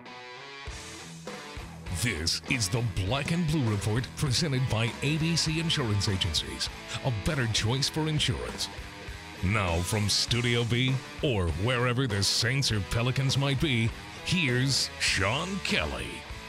This is the Black and Blue Report presented by ABC Insurance Agencies, a better choice for insurance. Now from Studio B, or wherever the Saints or Pelicans might be, here's Sean Kelly.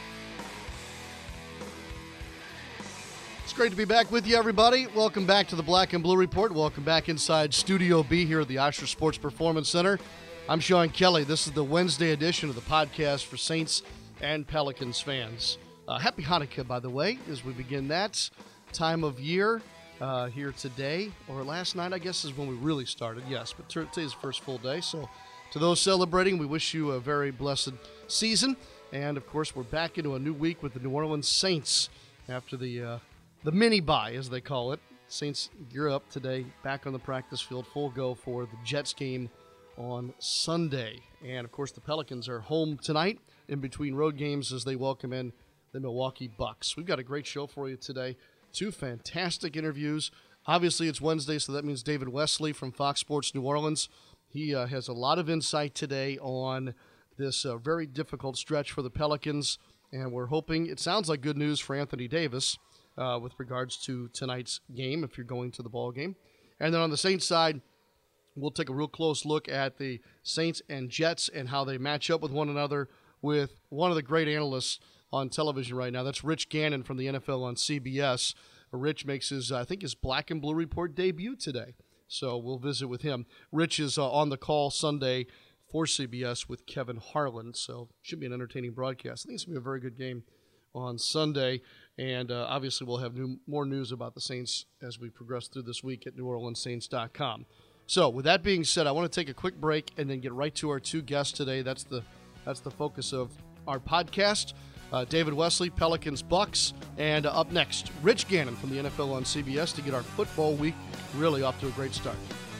It's great to be back with you, everybody. Welcome back to the Black and Blue Report. Welcome back inside Studio B here at the Osher Sports Performance Center. I'm Sean Kelly. This is the Wednesday edition of the podcast for Saints and Pelicans fans. Happy Hanukkah, by the way, as we begin that time of year here today, or last night, I guess, is when we really started. Yes, but today's the first full day. So to those celebrating, we wish you a very blessed season. And, of course, we're back into a new week with the New Orleans Saints after the mini-bye, as they call it. Saints gear up today, back on the practice field, full go for the Jets game on Sunday. And, of course, the Pelicans are home tonight in between road games as they welcome in the Milwaukee Bucks. We've got a great show for you today. Two fantastic interviews. Obviously, it's Wednesday, so that means David Wesley from Fox Sports New Orleans. He has a lot of insight today on this very difficult stretch for the Pelicans, and we're hoping it sounds like good news for Anthony Davis with regards to tonight's game if you're going to the ball game. And then on the Saints side, we'll take a real close look at the Saints and Jets and how they match up with one another with one of the great analysts on television right now. That's Rich Gannon from the NFL on CBS. Rich makes his, I think, his Black and Blue Report debut today. So we'll visit with him. Rich is on the call Sunday for CBS with Kevin Harlan. So should be an entertaining broadcast. I think it's going to be a very good game on Sunday. And obviously we'll have more news about the Saints as we progress through this week at NewOrleansSaints.com. So with that being said, I want to take a quick break and then get right to our two guests today. That's the focus of our podcast. David Wesley, Pelicans, Bucks, and up next, Rich Gannon from the NFL on CBS to get our football week really off to a great start.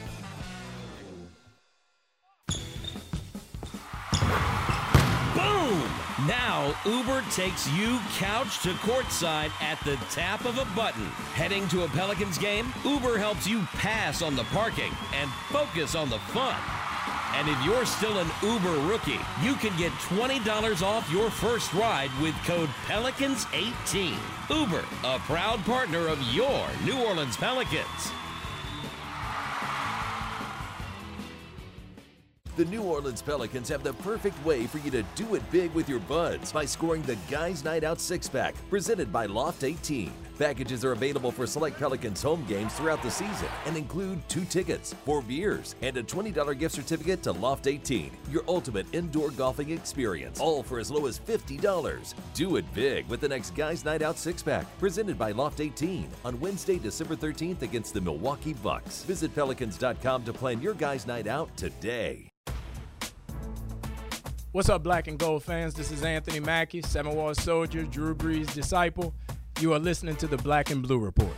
Boom! Now Uber takes you couch to courtside at the tap of a button. Heading to a Pelicans game? Uber helps you pass on the parking and focus on the fun. And if you're still an Uber rookie, you can get $20 off your first ride with code Pelicans18. Uber, a proud partner of your New Orleans Pelicans. The New Orleans Pelicans have the perfect way for you to do it big with your buds by scoring the Guys Night Out six-pack, presented by Loft 18. Packages are available for select Pelicans home games throughout the season and include 2 tickets, 4 beers, and a $20 gift certificate to Loft 18, your ultimate indoor golfing experience, all for as low as $50. Do it big with the next Guys Night Out six-pack, presented by Loft 18, on Wednesday, December 13th against the Milwaukee Bucks. Visit Pelicans.com to plan your Guys Night Out today. What's up, Black and Gold fans? This is Anthony Mackie, Seven Wall Soldier, Drew Brees' disciple. You are listening to the Black and Blue Report.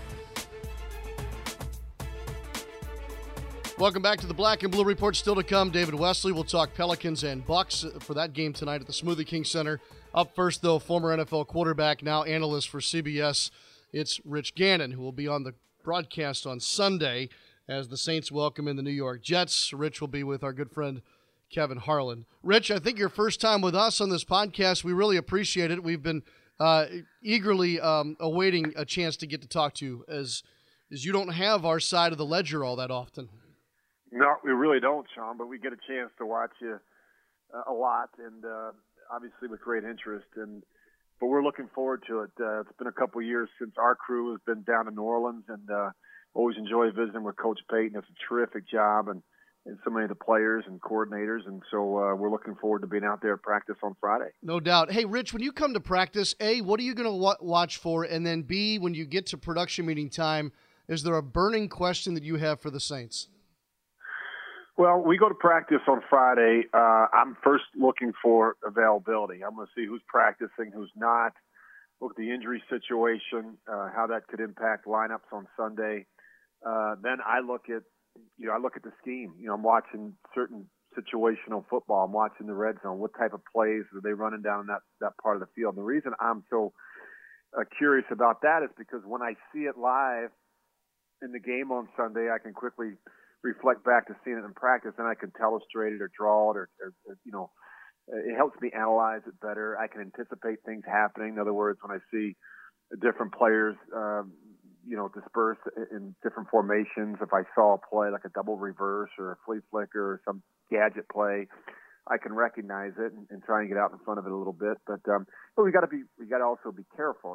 Welcome back to the Black and Blue Report. Still to come, David Wesley will talk Pelicans and Bucks for that game tonight at the Smoothie King Center. Up first, though, former NFL quarterback, now analyst for CBS. It's Rich Gannon, who will be on the broadcast on Sunday as the Saints welcome in the New York Jets. Rich will be with our good friend Kevin Harlan. Rich, I think your first time with us on this podcast. We really appreciate it. We've been eagerly awaiting a chance to get to talk to you, as you don't have our side of the ledger all that often. No, we really don't, Sean, but we get a chance to watch you a lot, and obviously with great interest. But we're looking forward to it. It's been a couple years since our crew has been down in New Orleans, and always enjoy visiting with Coach Payton. It's a terrific job, and so many of the players and coordinators, and so we're looking forward to being out there at practice on Friday. No doubt. Hey, Rich, when you come to practice, A, what are you going to watch for? And then, B, when you get to production meeting time, is there a burning question that you have for the Saints? Well, we go to practice on Friday. I'm first looking for availability. I'm going to see who's practicing, who's not, look at the injury situation, how that could impact lineups on Sunday. Then I look at the scheme. I'm watching certain situational football. I'm watching the red zone. What type of plays are they running down that part of the field? And the reason I'm so curious about that is because when I see it live in the game on Sunday, I can quickly reflect back to seeing it in practice, and I can tell illustrate it or draw it or it helps me analyze it better. I can anticipate things happening. In other words, when I see different players, dispersed in different formations, if I saw a play like a double reverse or a flea flicker or some gadget play, I can recognize it and try and get out in front of it a little bit. But we got to also be careful.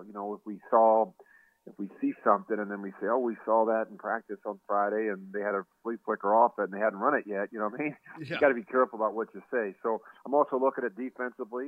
If we see something and then we say, oh, we saw that in practice on Friday and they had a flea flicker off it and they hadn't run it yet, you know what I mean? Yeah. You got to be careful about what you say. So I'm also looking at defensively,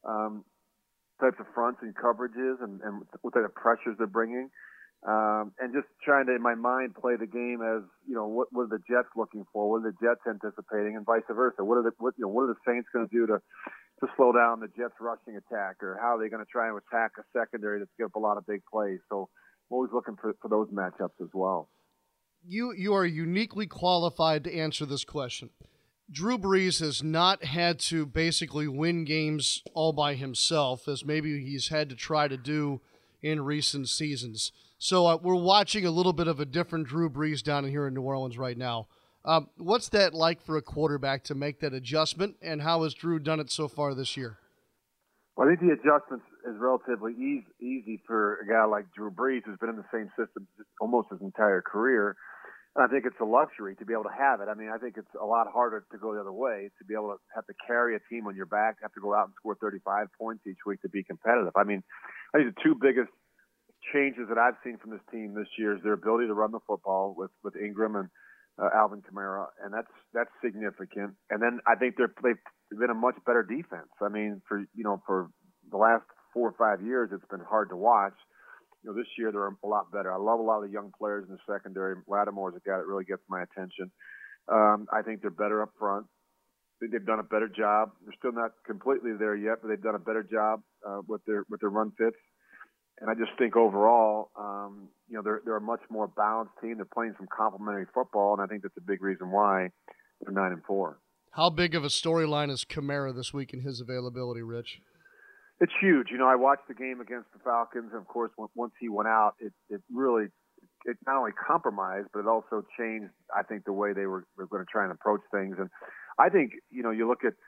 types of fronts and coverages and what type of pressures they're bringing. And just trying to, in my mind, play the game as, what are the Jets looking for? What are the Jets anticipating, and vice versa? What are the Saints going to do to slow down the Jets' rushing attack, or how are they going to try and attack a secondary that's given up a lot of big plays? So I'm always looking for those matchups as well. You are uniquely qualified to answer this question. Drew Brees has not had to basically win games all by himself, as maybe he's had to try to do in recent seasons. So we're watching a little bit of a different Drew Brees down here in New Orleans right now. What's that like for a quarterback to make that adjustment, and how has Drew done it so far this year? Well, I think the adjustment is relatively easy for a guy like Drew Brees, who's been in the same system almost his entire career. And I think it's a luxury to be able to have it. I mean, I think it's a lot harder to go the other way, to be able to have to carry a team on your back, have to go out and score 35 points each week to be competitive. I mean, I think the two biggest changes that I've seen from this team this year is their ability to run the football with Ingram and Alvin Kamara, and that's significant. And then I think they've been a much better defense. I mean, for the last 4 or 5 years, it's been hard to watch. This year they're a lot better. I love a lot of the young players in the secondary. Lattimore's a guy that really gets my attention. I think they're better up front. They've done a better job. They're still not completely there yet, but they've done a better job with their run fits. And I just think overall, they're a much more balanced team. They're playing some complementary football, and I think that's a big reason why they're 9-4. How big of a storyline is Kamara this week in his availability, Rich? It's huge. I watched the game against the Falcons, and of course, once he went out, it really not only compromised, but it also changed, I think, the way they were going to try and approach things. And I think, you look at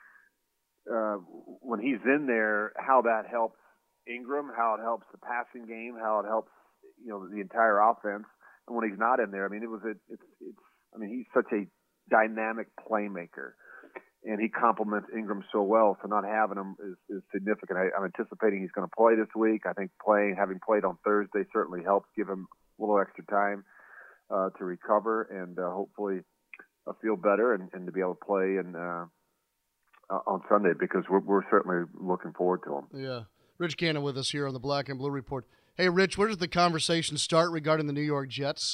when he's in there, how that helps Ingram, how it helps the passing game, how it helps, the entire offense. And when he's not in there, I mean, he's such a dynamic playmaker, and he complements Ingram so well. So not having him is significant. I'm anticipating he's going to play this week. I think having played on Thursday certainly helps give him a little extra time to recover and hopefully feel better and to be able to play on Sunday, because we're certainly looking forward to him. Yeah. Rich Gannon with us here on the Black and Blue Report. Hey, Rich, where does the conversation start regarding the New York Jets?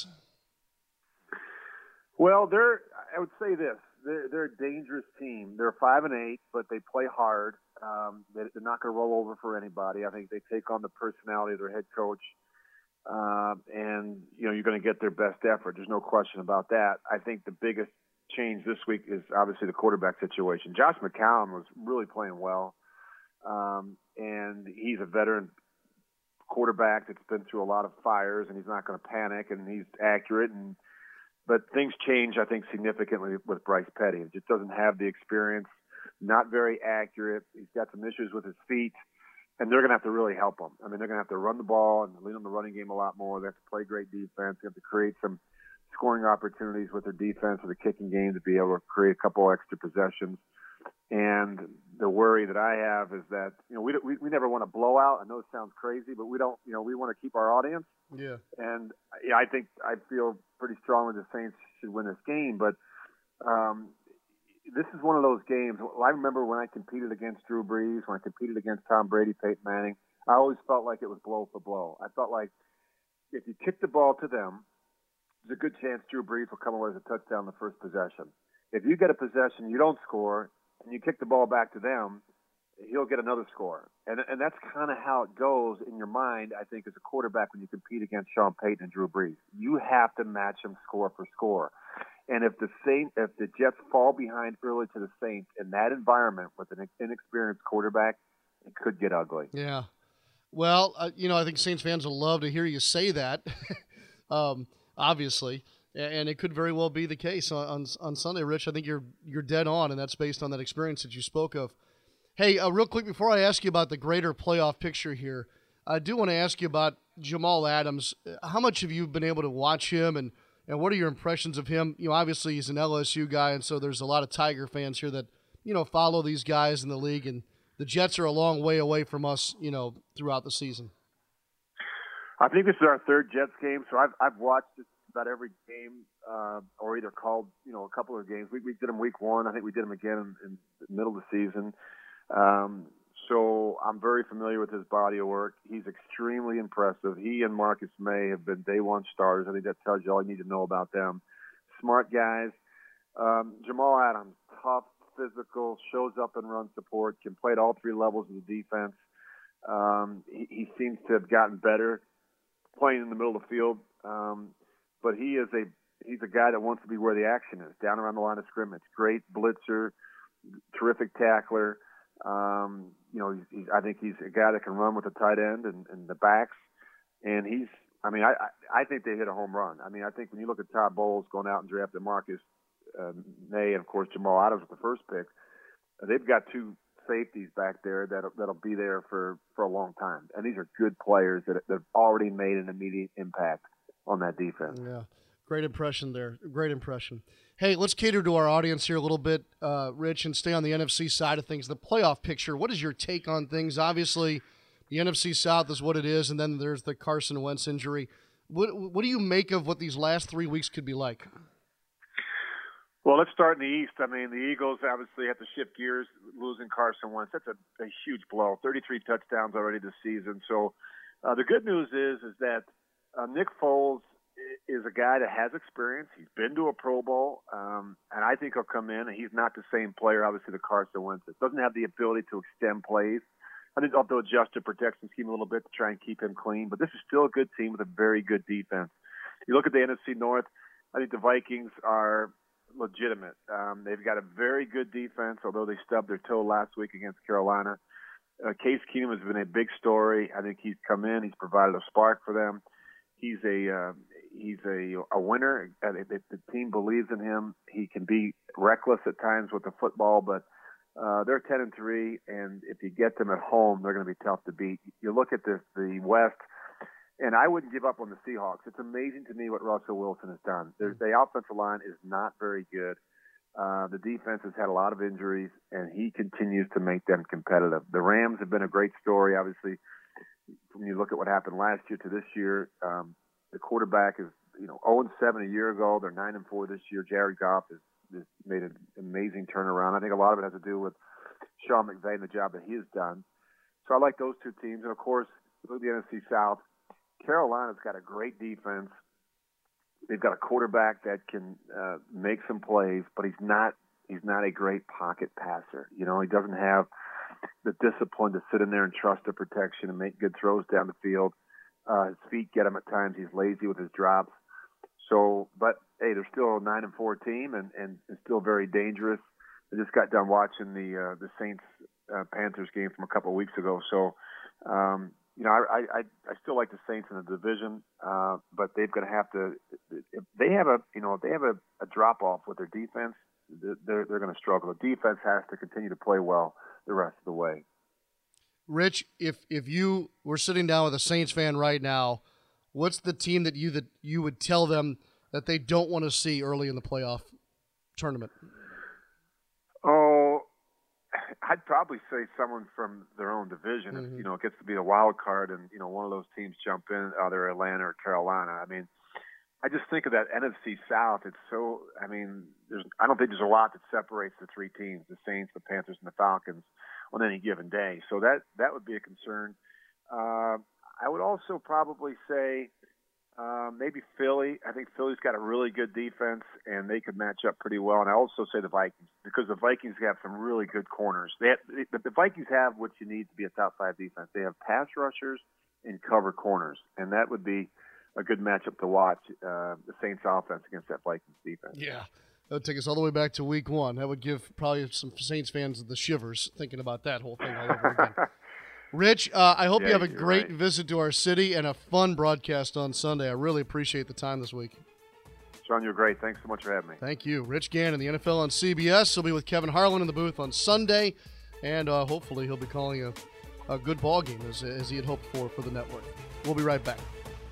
Well, I would say this. They're a dangerous team. They're 5-8, but they play hard. They're not going to roll over for anybody. I think they take on the personality of their head coach, and you're going to get their best effort. There's no question about that. I think the biggest change this week is obviously the quarterback situation. Josh McCown was really playing well. And he's a veteran quarterback that's been through a lot of fires, and he's not going to panic, and he's accurate. But things change, I think, significantly with Bryce Petty. He just doesn't have the experience, not very accurate. He's got some issues with his feet, and they're going to have to really help him. I mean, they're going to have to run the ball and lean on the running game a lot more. They have to play great defense. They have to create some scoring opportunities with their defense or the kicking game to be able to create a couple extra possessions. And the worry that I have is that, we never want to blow out. I know it sounds crazy, but we don't, we want to keep our audience. Yeah. And I feel pretty strongly the Saints should win this game, but this is one of those games. I remember when I competed against Drew Brees, when I competed against Tom Brady, Peyton Manning, I always felt like it was blow for blow. I felt like if you kick the ball to them, there's a good chance Drew Brees will come away with a touchdown the first possession. If you get a possession, you don't score, and you kick the ball back to them, he'll get another score. And that's kind of how it goes in your mind, I think, as a quarterback when you compete against Sean Payton and Drew Brees. You have to match them score for score. And if the Jets fall behind early to the Saints in that environment with an inexperienced quarterback, it could get ugly. Yeah. Well, I think Saints fans will love to hear you say that, obviously. And it could very well be the case on Sunday, Rich. I think you're dead on, and that's based on that experience that you spoke of. Hey, real quick, before I ask you about the greater playoff picture here, I do want to ask you about Jamal Adams. How much have you been able to watch him, and what are your impressions of him? Obviously he's an LSU guy, and so there's a lot of Tiger fans here that, follow these guys in the league, and the Jets are a long way away from us, throughout the season. I think this is our third Jets game, so I've watched just about every game, or either called, a couple of games. We did them week one. I think we did them again in the middle of the season. So I'm very familiar with his body of work. He's extremely impressive. He and Marcus May have been day one starters. I think that tells you all you need to know about them. Smart guys. Jamal Adams, tough, physical, shows up and run support, can play at all three levels of the defense. He seems to have gotten better playing in the middle of the field. But he's a guy that wants to be where the action is, down around the line of scrimmage. Great blitzer, terrific tackler. I think he's a guy that can run with the tight end and the backs. And I think they hit a home run. I think when you look at Todd Bowles going out and drafted Marcus May and, of course, Jamal Adams with the first pick, they've got two safeties back there that'll be there for a long time. And these are good players that have already made an immediate impact on that defense. Yeah, great impression there. Great impression. Hey, let's cater to our audience here a little bit, Rich, and stay on the NFC side of things. The playoff picture, what is your take on things? Obviously, the NFC South is what it is, and then there's the Carson Wentz injury. What do you make of what these last 3 weeks could be like? Well, let's start in the East. The Eagles obviously have to shift gears, losing Carson Wentz. That's a huge blow. 33 touchdowns already this season. So the good news is that Nick Foles is a guy that has experience. He's been to a Pro Bowl, and I think he'll come in. And he's not the same player, obviously, that Carson Wentz is. Doesn't have the ability to extend plays. I think they'll have to adjust the protection scheme a little bit to try and keep him clean. But this is still a good team with a very good defense. You look at the NFC North, I think the Vikings are legitimate. They've got a very good defense, although they stubbed their toe last week against Carolina. Case Keenum has been a big story. I think he's come in. He's provided a spark for them. He's a winner. The team believes in him. He can be reckless at times with the football, but they're 10-3, and if you get them at home, they're going to be tough to beat. You look at the West, and I wouldn't give up on the Seahawks. It's amazing to me what Russell Wilson has done. The offensive line is not very good. The defense has had a lot of injuries, and he continues to make them competitive. The Rams have been a great story, obviously. When you look at what happened last year to this year, the quarterback is 0-7 a year ago. They're 9-4 this year. Jared Goff has made an amazing turnaround. I think a lot of it has to do with Sean McVay and the job that he has done. So I like those two teams. And, of course, look at the NFC South. Carolina's got a great defense. They've got a quarterback that can make some plays, but he's not a great pocket passer. He doesn't have the discipline to sit in there and trust the protection and make good throws down the field. His feet get him at times. He's lazy with his drops. So, but hey, they're still a 9-4 team and still very dangerous. I just got done watching the Saints Panthers game from a couple of weeks ago. So, I still like the Saints in the division, but they're going to have to. If they have a drop off with their defense, they're going to struggle. The defense has to continue to play well the rest of the way. Rich, if you were sitting down with a Saints fan right now, what's the team that you would tell them that they don't want to see early in the playoff tournament? Oh, I'd probably say someone from their own division. Mm-hmm. If, it gets to be a wild card and, one of those teams jump in, either Atlanta or Carolina. I just think of that NFC South. It's so, I don't think there's a lot that separates the three teams, the Saints, the Panthers, and the Falcons on any given day. So that would be a concern. I would also probably say maybe Philly. I think Philly's got a really good defense, and they could match up pretty well. And I also say the Vikings, because the Vikings have some really good corners. The Vikings have what you need to be a top five defense. They have pass rushers and cover corners, and that would be a good matchup to watch, the Saints offense against that Vikings defense. Yeah. That would take us all the way back to week one. That would give probably some Saints fans the shivers thinking about that whole thing all over again. Rich, I hope you have a great visit to our city and a fun broadcast on Sunday. I really appreciate the time this week. Sean, you're great. Thanks so much for having me. Thank you. Rich Gannon, the NFL on CBS. He'll be with Kevin Harlan in the booth on Sunday. and hopefully he'll be calling a good ball game as he had hoped for the network. We'll be right back.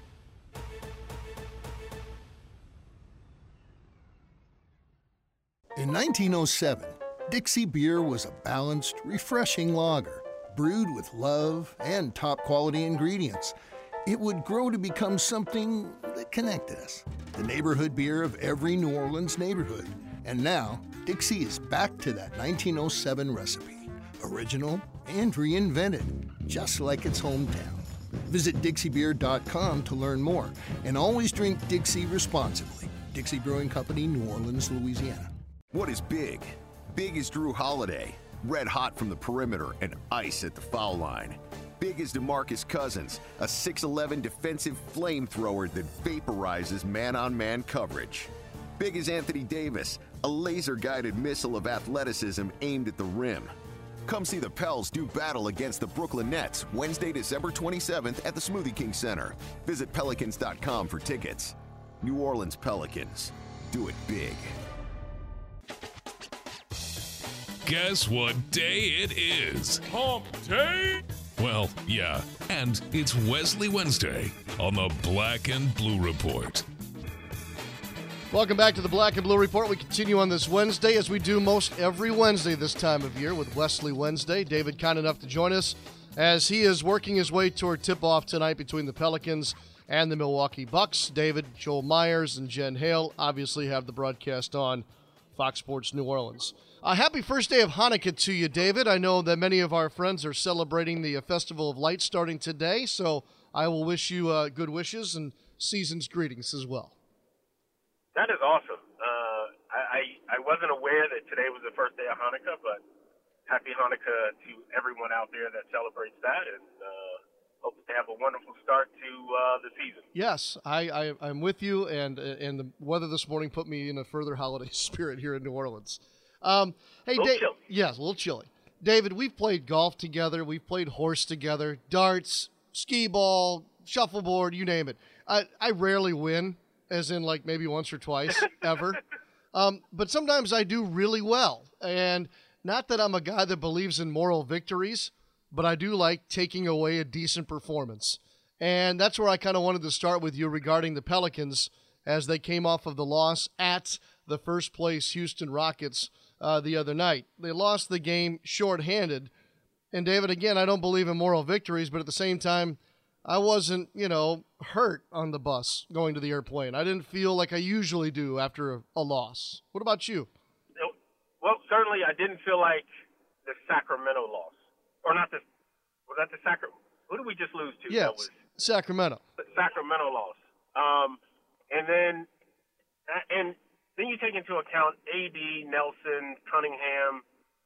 In 1907, Dixie Beer was a balanced, refreshing lager, brewed with love and top-quality ingredients. It would grow to become something that connected us, the neighborhood beer of every New Orleans neighborhood. And now, Dixie is back to that 1907 recipe, original and reinvented, just like its hometown. Visit DixieBeer.com to learn more, and always drink Dixie responsibly. Dixie Brewing Company, New Orleans, Louisiana. What is big? Big is Drew Holiday, red hot from the perimeter and ice at the foul line. Big is DeMarcus Cousins, a 6'11 defensive flamethrower that vaporizes man-on-man coverage. Big is Anthony Davis, a laser-guided missile of athleticism aimed at the rim. Come see the Pels do battle against the Brooklyn Nets Wednesday, December 27th at the Smoothie King Center. Visit Pelicans.com for tickets. New Orleans Pelicans. Do it big. Guess what day it is? Hump Day? Well, yeah, and it's Wesley Wednesday on the Black and Blue Report. Welcome back to the Black and Blue Report. We continue on this Wednesday, as we do most every Wednesday this time of year, with Wesley Wednesday. David kind enough to join us as he is working his way toward tip-off tonight between the Pelicans and the Milwaukee Bucks. David, Joel Myers, and Jen Hale obviously have the broadcast on Fox Sports New Orleans. Happy first day of Hanukkah to you, David. I know that many of our friends are celebrating the Festival of Lights starting today, so I will wish you good wishes and season's greetings as well. That is awesome. I wasn't aware that today was the first day of Hanukkah, but happy Hanukkah to everyone out there that celebrates that, and hope they have a wonderful start to the season. Yes, I'm with you, and the weather this morning put me in a further holiday spirit here in New Orleans. Hey, Dave. Yes, a little chilly. David, we've played golf together. We've played horse together, darts, skee ball, shuffleboard, you name it. I rarely win, as in like maybe once or twice, ever. But sometimes I do really well. And not that I'm a guy that believes in moral victories, but I do like taking away a decent performance. And that's where I kind of wanted to start with you regarding the Pelicans as they came off of the loss at the first place Houston Rockets the other night. They lost the game shorthanded. And David, again, I don't believe in moral victories, but at the same time, I wasn't, hurt on the bus going to the airplane. I didn't feel like I usually do after a loss. What about you? Well, certainly I didn't feel like the Sacramento loss. Or not the – was that the Sacramento? Who did we just lose to? Yes, that was Sacramento. The Sacramento loss. And then you take into account AD, Nelson, Cunningham,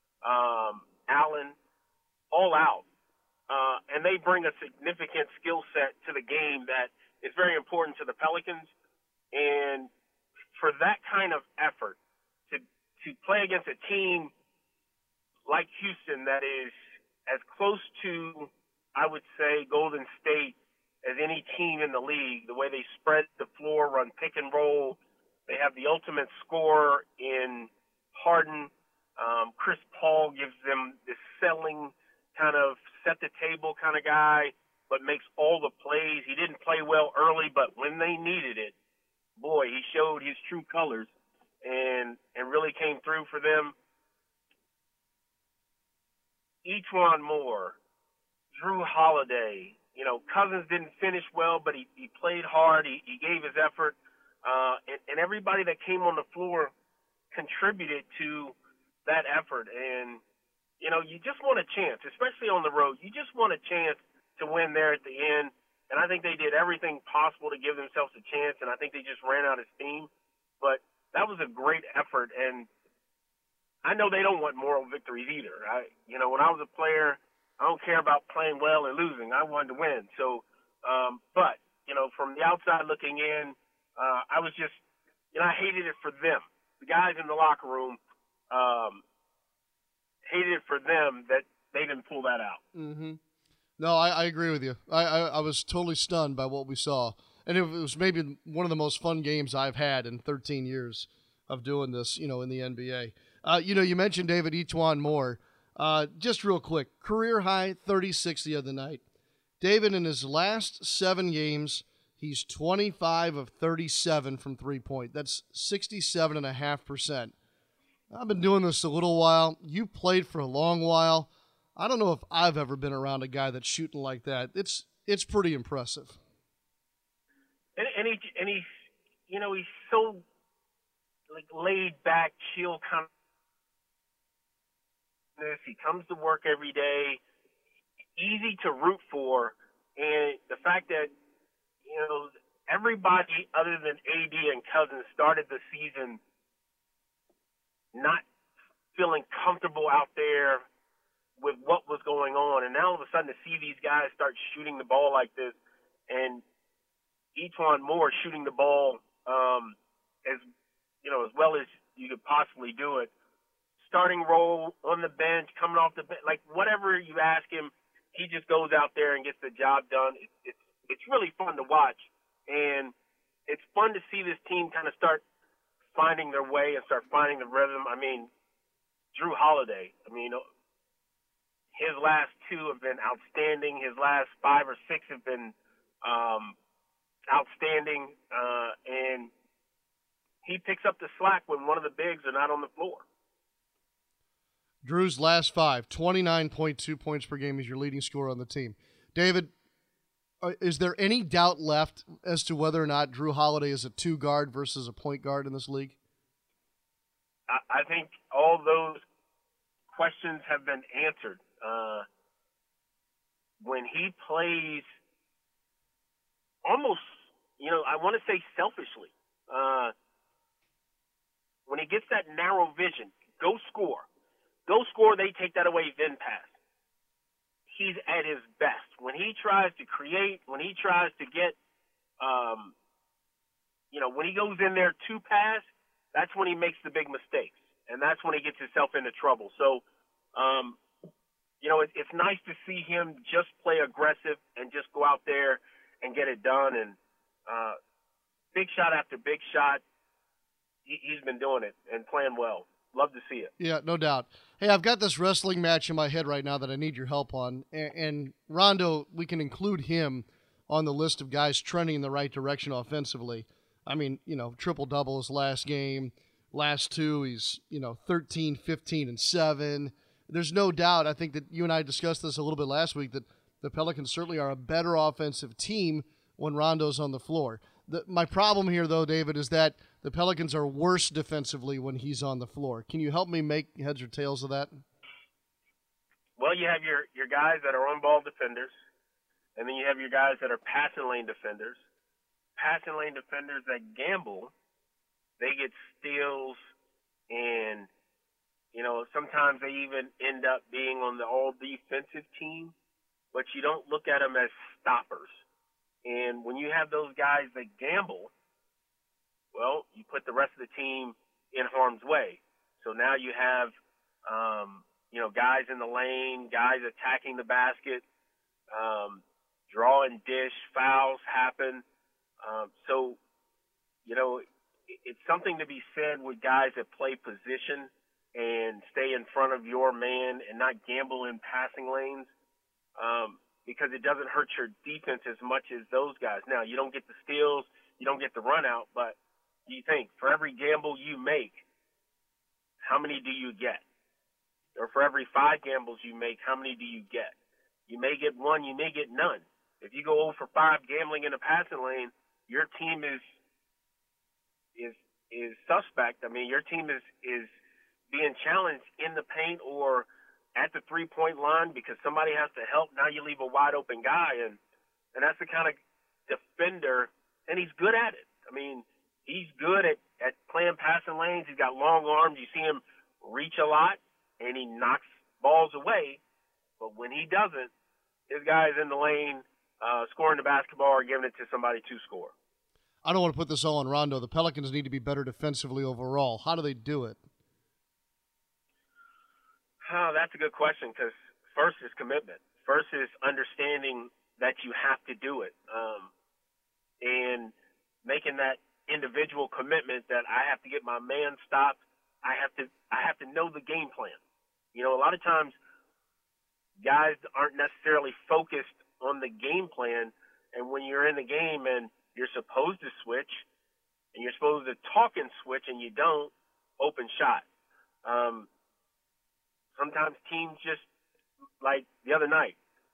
Allen, all out. And they bring a significant skill set to the game that is very important to the Pelicans. And for that kind of effort, to play against a team like Houston that is as close to, I would say, Golden State as any team in the league, the way they spread the floor, run pick and roll. They have the ultimate scorer in Harden. Chris Paul gives them this selling kind of set the table kind of guy, but makes all the plays. He didn't play well early, but when they needed it, boy, he showed his true colors and really came through for them. E'Twaun Moore, Drew Holiday, Cousins didn't finish well, but he played hard. He gave his effort. And everybody that came on the floor contributed to that effort. And, you just want a chance, especially on the road. You just want a chance to win there at the end. And I think they did everything possible to give themselves a chance, and I think they just ran out of steam. But that was a great effort. And I know they don't want moral victories either. When I was a player, I don't care about playing well or losing. I wanted to win. So, but, from the outside looking in, I was just, I hated it for them. The guys in the locker room hated it for them that they didn't pull that out. Mm-hmm. No, I agree with you. I was totally stunned by what we saw. And it was maybe one of the most fun games I've had in 13 years of doing this, in the NBA. You mentioned David E'Twaun Moore. Just real quick, career high 36 the other night. David, in his last 7 games, he's 25 of 37 from three-point. That's 67.5%. I've been doing this a little while. You played for a long while. I don't know if I've ever been around a guy that's shooting like that. It's pretty impressive. And he's, he's so like laid back, chill kind of. He comes to work every day, easy to root for, and the fact that everybody other than AD and Cousins started the season not feeling comfortable out there with what was going on, and now all of a sudden to see these guys start shooting the ball like this, and E'Twaun Moore shooting the ball as well as you could possibly do it. Starting role on the bench, coming off the bench, like whatever you ask him, he just goes out there and gets the job done. It's really fun to watch, and it's fun to see this team kind of start finding their way and start finding the rhythm. I mean, Drew Holiday, his last 2 have been outstanding. His last 5 or 6 have been outstanding, and he picks up the slack when one of the bigs are not on the floor. Drew's last 5, 29.2 points per game is your leading scorer on the team. David, is there any doubt left as to whether or not Drew Holiday is a 2 guard versus a point guard in this league? I think all those questions have been answered. When he plays almost, I want to say selfishly, when he gets that narrow vision, go score, they take that away, then pass. He's at his best. When he tries to create, when he tries to get, when he goes in there to pass, that's when he makes the big mistakes. And that's when he gets himself into trouble. So, it's nice to see him just play aggressive and just go out there and get it done. And big shot after big shot, he's been doing it and playing well. Love to see it. Yeah, no doubt. Hey, I've got this wrestling match in my head right now that I need your help on. And Rondo, we can include him on the list of guys trending in the right direction offensively. I mean, triple-double his last game. Last 2, he's, 13, 15, and 7. There's no doubt, I think that you and I discussed this a little bit last week, that the Pelicans certainly are a better offensive team when Rondo's on the floor. My problem here, though, David, is that the Pelicans are worse defensively when he's on the floor. Can you help me make heads or tails of that? Well, you have your guys that are on-ball defenders, and then you have your guys that are passing lane defenders. Passing lane defenders that gamble, they get steals, and, sometimes they even end up being on the all-defensive team, but you don't look at them as stoppers. And when you have those guys that gamble, well, you put the rest of the team in harm's way. So now you have, guys in the lane, guys attacking the basket, draw and dish, fouls happen. It's something to be said with guys that play position and stay in front of your man and not gamble in passing lanes. Because it doesn't hurt your defense as much as those guys. Now, you don't get the steals, you don't get the run out, but do you think for every gamble you make, how many do you get? Or for every 5 gambles you make, how many do you get? You may get 1, you may get none. If you go 0 for 5 gambling in a passing lane, your team is suspect. I mean, your team is being challenged in the paint or at the 3-point line because somebody has to help. Now you leave a wide open guy, and that's the kind of defender, and he's good at it. I mean, he's good at playing passing lanes. He's got long arms. You see him reach a lot, and he knocks balls away. But when he doesn't, his guy is in the lane scoring the basketball or giving it to somebody to score. I don't want to put this all on Rondo. The Pelicans need to be better defensively overall. How do they do it? Oh, that's a good question because first is commitment. First is understanding that you have to do it and making that individual commitment that I have to get my man stopped. I have to know the game plan. You know, a lot of times guys aren't necessarily focused on the game plan, and when you're in the game and you're supposed to switch and you're supposed to talk and switch and you don't, open shot. Sometimes teams just, like the other night,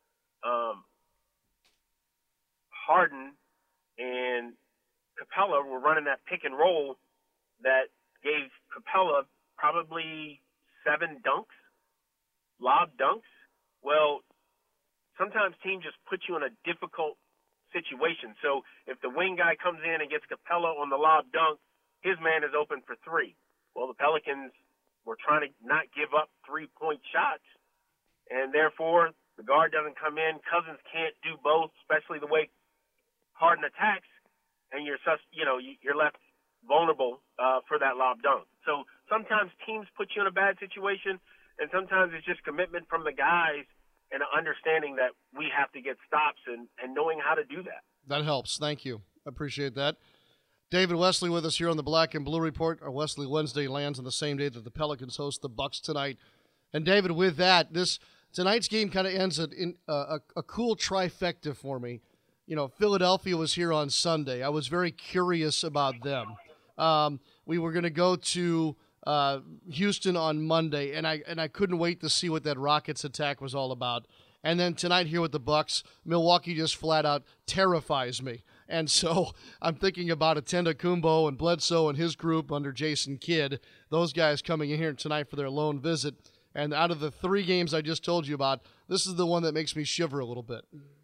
Harden and Capella were running that pick and roll that gave Capella probably 7 dunks, lob dunks. Well, sometimes teams just put you in a difficult situation. So if the wing guy comes in and gets Capella on the lob dunk, his man is open for 3. Well, the Pelicans were trying to not give up 3-point shots, and therefore the guard doesn't come in. Cousins can't do both, especially the way Harden attacks, and you're left vulnerable for that lob dunk. So sometimes teams put you in a bad situation, and sometimes it's just commitment from the guys and an understanding that we have to get stops and knowing how to do that. That helps. Thank you. I appreciate that. David Wesley with us here on the Black and Blue Report. Our Wesley Wednesday lands on the same day that the Pelicans host the Bucks tonight. And David, with that, tonight's game kind of ends in a cool trifecta for me. You know, Philadelphia was here on Sunday. I was very curious about them. We were going to go to Houston on Monday, and I couldn't wait to see what that Rockets attack was all about. And then tonight here with the Bucks, Milwaukee just flat out terrifies me. And so I'm thinking about Antetokounmpo and Bledsoe and his group under Jason Kidd, those guys coming in here tonight for their lone visit. And out of the 3 games I just told you about, this is the one that makes me shiver a little bit.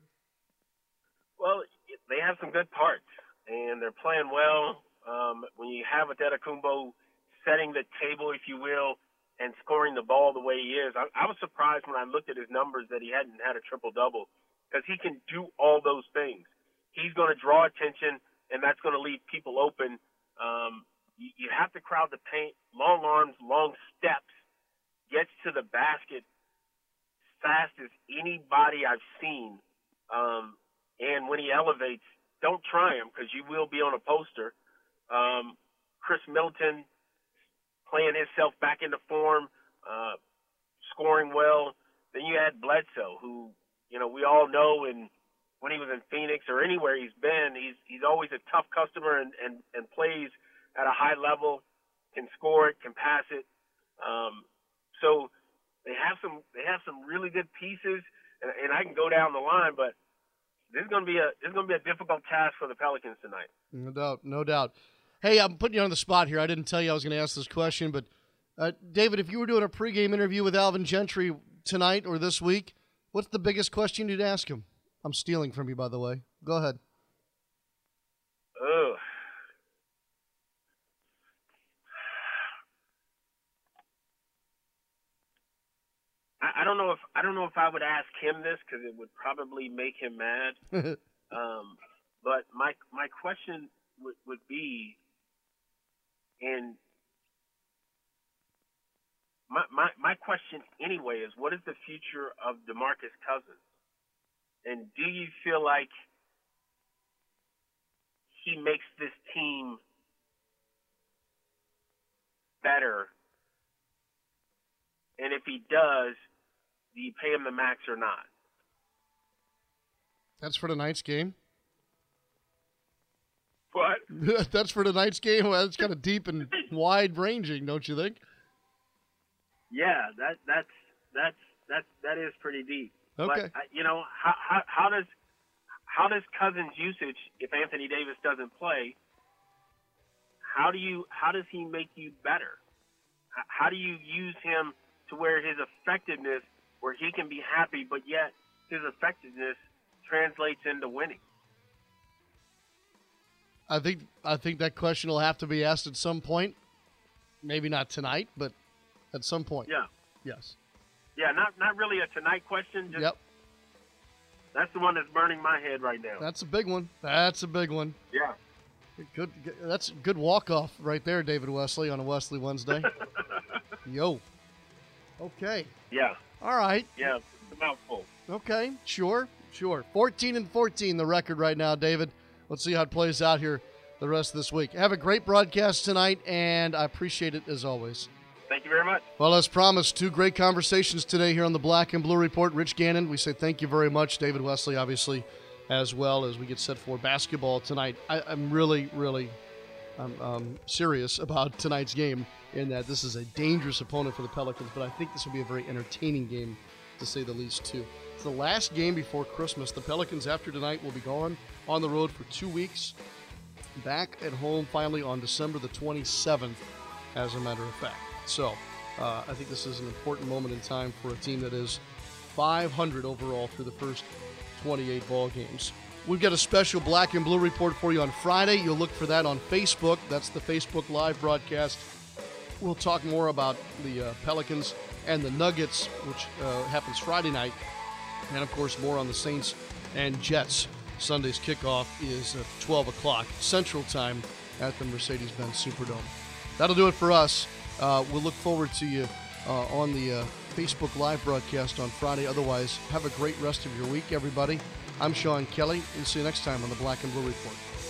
Well, they have some good parts, and they're playing well. When you have Antetokounmpo setting the table, if you will, and scoring the ball the way he is, I was surprised when I looked at his numbers that he hadn't had a triple-double, because he can do all those things. He's going to draw attention, and that's going to leave people open. You have to crowd the paint, long arms, long steps, gets to the basket fast as anybody I've seen. And when he elevates, don't try him because you will be on a poster. Chris Middleton playing himself back into form, scoring well. Then you had Bledsoe, who, you know, we all know when he was in Phoenix or anywhere he's been, he's always a tough customer and plays at a high level, can score it, can pass it. So they have some really good pieces, and I can go down the line, but this is going to be a difficult task for the Pelicans tonight. No doubt. Hey, I'm putting you on the spot here. I didn't tell you I was going to ask this question, but David, if you were doing a pregame interview with Alvin Gentry tonight or this week, what's the biggest question you'd ask him? I'm stealing from you, by the way. Go ahead. Oh. I don't know if I would ask him this because it would probably make him mad. But my question would be, and my question anyway is, what is the future of DeMarcus Cousins? And do you feel like he makes this team better? And if he does, do you pay him the max or not? That's for tonight's game? What? That's for tonight's game? Well, that's kind of deep and wide-ranging, don't you think? Yeah, that is pretty deep. Okay. But, how does Cousins' usage, if Anthony Davis doesn't play, how does he make you better? How do you use him to where his effectiveness, where he can be happy, but yet his effectiveness translates into winning? I think that question will have to be asked at some point. Maybe not tonight, but at some point. Yeah. Yes. Yeah, not really a tonight question. Just, yep. That's the one that's burning my head right now. That's a big one. Yeah. Good. That's a good walk-off right there, David Wesley, on a Wesley Wednesday. Yo. Okay. Yeah. All right. Yeah, it's a mouthful. Okay, sure. 14-14 the record right now, David. Let's see how it plays out here the rest of this week. Have a great broadcast tonight, and I appreciate it as always. Thank you very much. Well, as promised, 2 great conversations today here on the Black and Blue Report. Rich Gannon, we say thank you very much. David Wesley, obviously, as well, as we get set for basketball tonight. I'm really, really serious about tonight's game in that this is a dangerous opponent for the Pelicans, but I think this will be a very entertaining game, to say the least, too. It's the last game before Christmas. The Pelicans, after tonight, will be gone on the road for 2 weeks. Back at home finally on December the 27th, as a matter of fact. So I think this is an important moment in time for a team that is 500 overall through the first 28 ball games. We've got a special Black and Blue report for you on Friday. You'll look for that on Facebook. That's the Facebook Live broadcast. We'll talk more about the Pelicans and the Nuggets, which happens Friday night. And, of course, more on the Saints and Jets. Sunday's kickoff is at 12 o'clock Central Time at the Mercedes-Benz Superdome. That'll do it for us. We'll look forward to you on the Facebook Live broadcast on Friday. Otherwise, have a great rest of your week, everybody. I'm Sean Kelly. We'll see you next time on the Black and Blue Report.